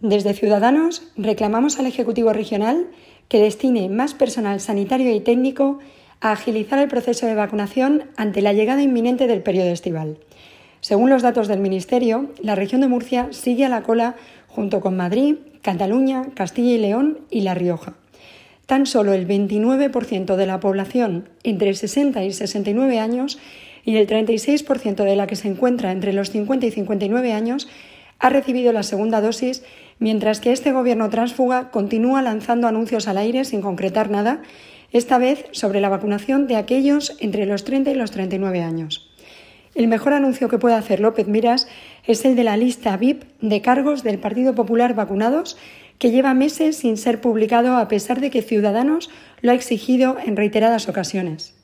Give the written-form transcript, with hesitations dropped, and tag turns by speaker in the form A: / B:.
A: Desde Ciudadanos reclamamos al Ejecutivo Regional que destine más personal sanitario y técnico a agilizar el proceso de vacunación ante la llegada inminente del periodo estival. Según los datos del Ministerio, la región de Murcia sigue a la cola junto con Madrid, Cataluña, Castilla y León y La Rioja. Tan solo el 29% de la población entre 60 y 69 años y el 36% de la que se encuentra entre los 50 y 59 años ha recibido la segunda dosis, mientras que este gobierno tránsfuga continúa lanzando anuncios al aire sin concretar nada, esta vez sobre la vacunación de aquellos entre los 30 y los 39 años. El mejor anuncio que puede hacer López Miras es el de la lista VIP de cargos del Partido Popular vacunados, que lleva meses sin ser publicado a pesar de que Ciudadanos lo ha exigido en reiteradas ocasiones.